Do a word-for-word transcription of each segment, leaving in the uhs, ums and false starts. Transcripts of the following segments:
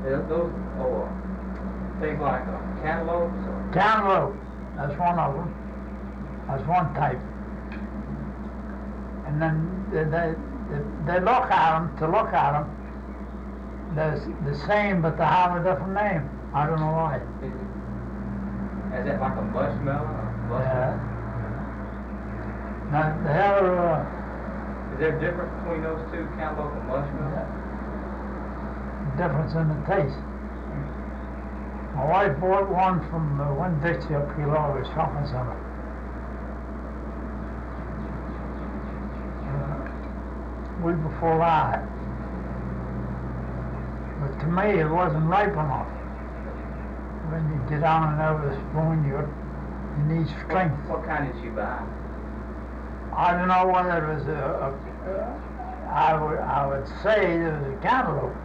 Those, those oh, things like uh, cantaloupes? Or? Cantaloupe, that's one of them. That's one type. And then they, they, they look at them, to look at them, they're the same, but they have a different name. I don't know why. Is, it, is that like a mushmallow? Or Yeah. Now, they're, uh, is there a difference between those two, cantaloupe and mushmallow? difference in the taste. My wife bought one from the Winn-Dixie up Keilor shopping center. Uh, week before that. But to me, it wasn't ripe enough. When you get on and over the spoon, you you need strength. What, what kind did you buy? I don't know whether it was a, a, a I would I would say it was a cantaloupe.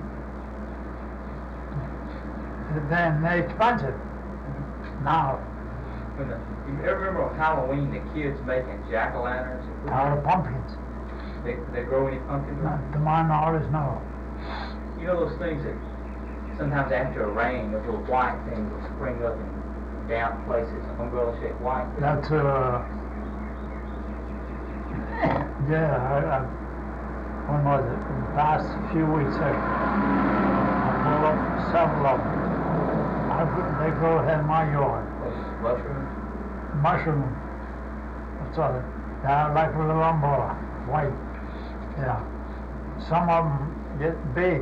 Then they're expensive. Now. When the, you ever remember on Halloween the kids making jack-o'-lanterns? Out of pumpkins. They they grow any pumpkins? Not to my knowledge, no. You know those things that sometimes after a rain, those little white things will spring up in down places, umbrella-shaped white. That's uh. Yeah, I, I, when was it? In the past few weeks, I, I pulled up several of them. I, they grow ahead of my yard. Mushrooms? Mushroom. That's all. They're like a little umbrella, white. Yeah. Some of them get big.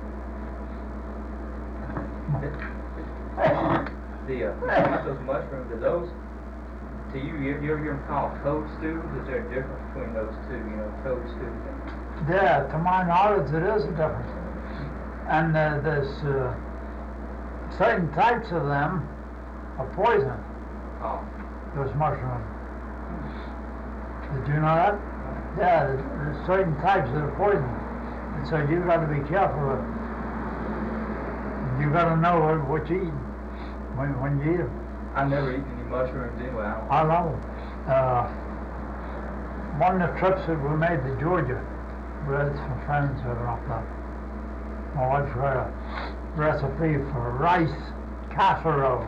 The uh, those mushrooms, are those to you? You, you ever hear them called toadstools? Is there a difference between those two? You know, toadstools and Yeah, to my knowledge, it is a difference. And uh, there's uh, certain types of them are poison. oh, Those mushrooms. Did you know that? Yeah, there's, there's certain types that are poison. And so you've got to be careful of it. You've got to know what, what you eat when, when you eat them. I've never eaten any mushrooms anyway. I don't I love them. Uh, one of the trips that we made to Georgia, we had some friends that were up there. My wife had a recipe for rice casserole.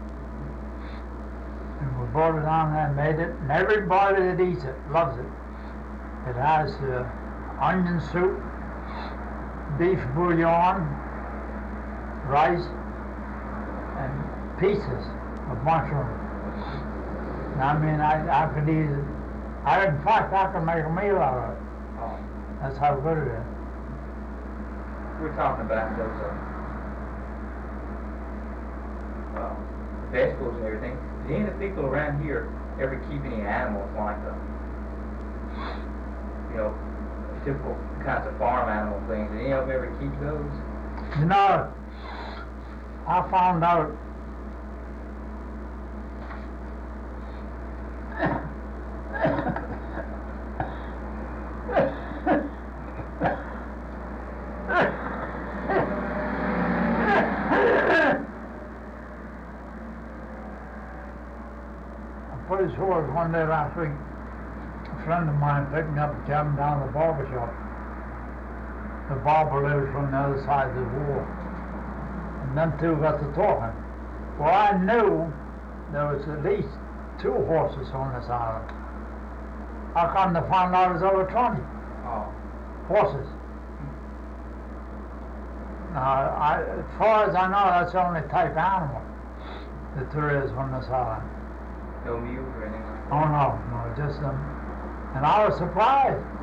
And we brought it down there and made it, and everybody that eats it loves it. It has uh, onion soup, beef bouillon, rice, and pieces of mushroom. And I mean, I, I could eat it. I, in fact, I could make a meal out of it. oh. That's how good it is. We're talking about those uh, uh, vegetables and everything. Do any of the people around here ever keep any animals like the, you know, typical kinds of farm animal things? Did any of them ever keep those? You know, I found out I'm pretty sure it was one day last week, a friend of mine picked me up and carried me down to the barber shop. The barber lived from the other side of the wall. And them two got to talking. Well, I knew there was at least two horses on this island. I come to find out there's over twenty Oh. horses. Now, I, as far as I know, that's the only type animal that there is on this island. No mules or anything like that? Oh no, no, just them. And I was surprised.